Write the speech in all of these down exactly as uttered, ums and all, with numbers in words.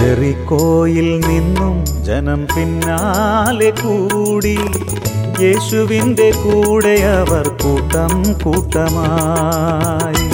ജെറിക്കോയിൽ നിന്നും ജനം പിന്നാലെ കൂടി, യേശുവിൻ്റെ കൂടെ അവർ കൂട്ടം കൂട്ടമായി.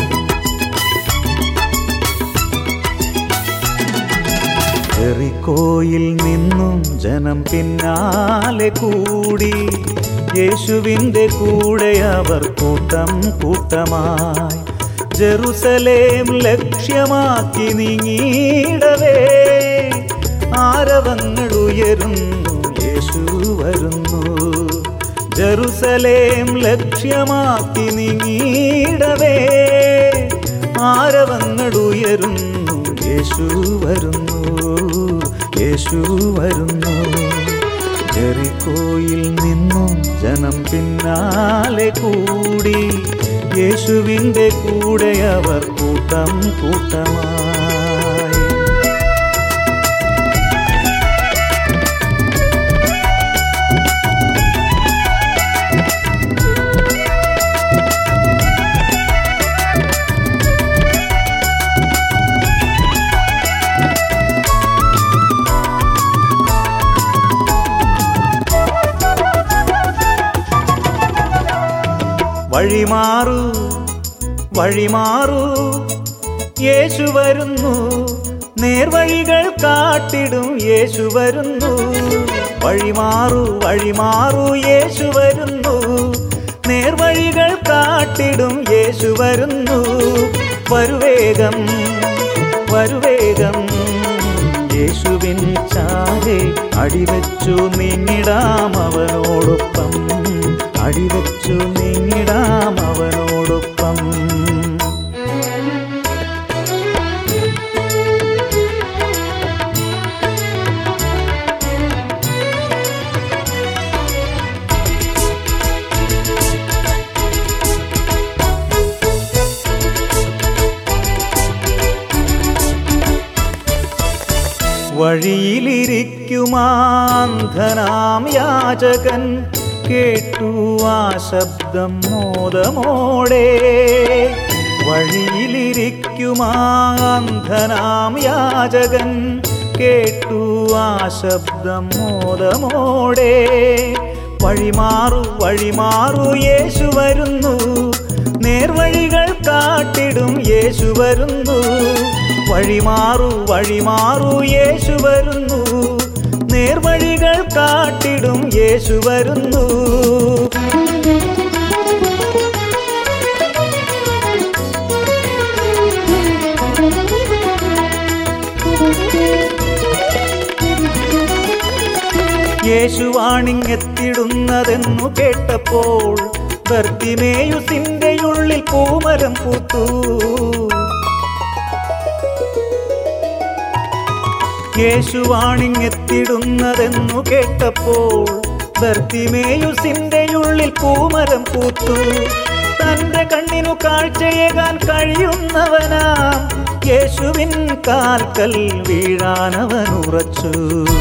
ജെറിക്കോയിൽ നിന്നും ജനം പിന്നാലെ കൂടി, യേശുവിൻ്റെ കൂടെ അവർ കൂട്ടം കൂട്ടമായി. ജെറുസലേം ലക്ഷ്യമാക്കി നീങ്ങിയിടവേ, ആരവങ്ങൾ ഉയരുന്നു, യേശു വരുന്നു. ജെറുസലേം ലക്ഷ്യമാക്കി നീങ്ങിയിടവേ, ആരവങ്ങൾ ഉയരുന്നു, യേശു വരുന്നു, യേശു വരുന്നു. ജെറിക്കോയിൽ നിന്നും ജനം പിന്നാലെ കൂടി, യേശുവിൻ്റെ കൂടെ അവർ കൂട്ടം കൂട്ടമായി. വഴിമാറൂ വഴിമാറൂ, യേശു വരുന്നു, നേർവഴികൾ കാട്ടിടും, യേശു വരുന്നു. വഴിമാറൂ വഴിമാറൂ, യേശു വരുന്നു, നേർവഴികൾ കാട്ടിടും, യേശു വരുന്നു. വരുവേഗം വരുവേഗം, യേശുവിൻ ചാരെ അടിവെച്ചു നീങ്ങിടാം അവനോടൊപ്പം, അടിവെച്ചു നീങ്ങിടാം അവനോടൊപ്പം. വഴിയിലിരിക്കുമാന്ധനാം യാചകൻ കേട്ടു ആ ശബ്ദം മോദമോടെ. വഴിയിലിരിക്കുമാന്ധനാം യാചകൻ കേട്ടു ആ ശബ്ദം മോദമോടെ. വഴിമാറു വഴിമാറു, യേശു വരുന്നു, നേർവഴികൾ കാട്ടിടും, യേശു വരുന്നു. വഴിമാറു വഴിമാറു, യേശു വരുന്നു, നേർവഴികൾ കാട്ടിടും, യേശു വരുന്നു. യേശുവാണിങ്ങെത്തിടുന്നതെന്നു കേട്ടപ്പോൾ ബർത്തിമേയുസിന്റെ ഉള്ളിൽ പൂമരം പൂത്തു. യേശുവാണിങ്ങെത്തിടുന്നതെന്നു കേട്ടപ്പോൾ ബർത്തിമേയുസിന്റെ ഉള്ളിൽ പൂമരം പൂത്തു. തന്റെ കണ്ണിനു കാഴ്ചയേകാൻ കഴിയുന്നവനാം യേശുവിൻ കാൽക്കൽ വീഴാനവൻ ഉറച്ചു.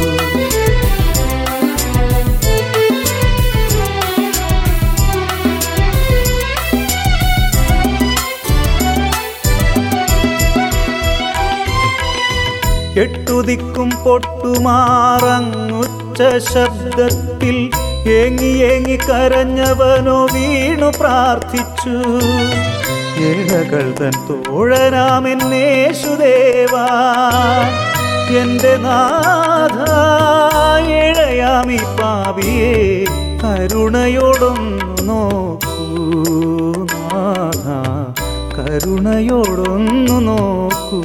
എട്ടുദിക്കും പൊട്ടുമാറങ്ങുച്ച ശബ്ദത്തിൽ ഏങ്ങി ഏങ്ങി കരഞ്ഞവനോ വീണു പ്രാർത്ഥിച്ചു. ഏഴകൾ തൻ തോഴനാമെന്നേശുദേവാ, എന്റെ നാഥ, ഏഴയാമി പാപിയെ കരുണയോടൊന്നു നോക്കൂ. നാഥ, കരുണയോടൊന്നു നോക്കൂ.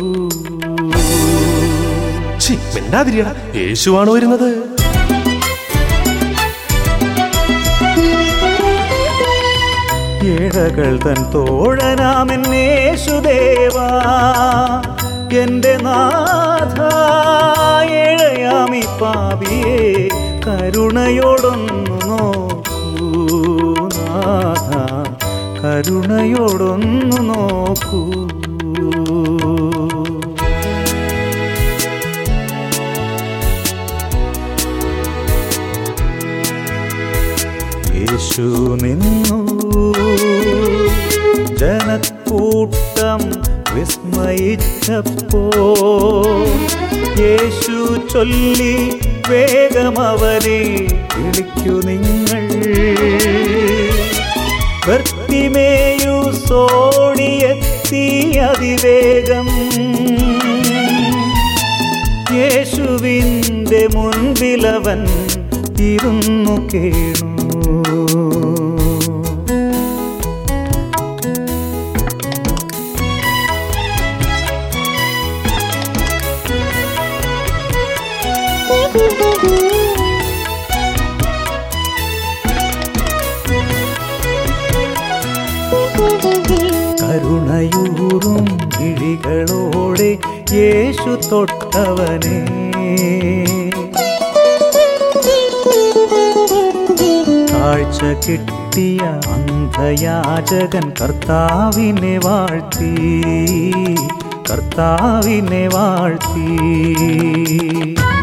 മിണ്ടാതിരിയടാ, യേശുവാണോ വരുന്നത്? ഏഴകൾ തൻ തോഴനാമെന്നേശുദേവാ, എന്റെ നാഥ, ഏഴയാമി പാപിയെ കരുണയോടൊന്നു നോക്കൂ. നാഥ, കരുണയോടൊന്നു നോക്കൂ. യേശു നിന്നു, ജനക്കൂട്ടം വിസ്മയിച്ചപ്പോ യേശു ചൊല്ലി വേഗമവനെ വിളിക്കു നിങ്ങൾ. ബർത്തിമേയു സോടിയെത്തി അതിവേഗം യേശുവിൻ്റെ മുൻപിലവൻ ഇരുന്നു കേണു. കരുണയൂറും വിഴികളോടെ യേശു തൊട്ടവനെ കാഴ്ച കിട്ടിയ അന്ധയാചകൻ കർത്താവിനെ വാഴ്ത്തി കർത്താവിനെ വാഴ്ത്തി.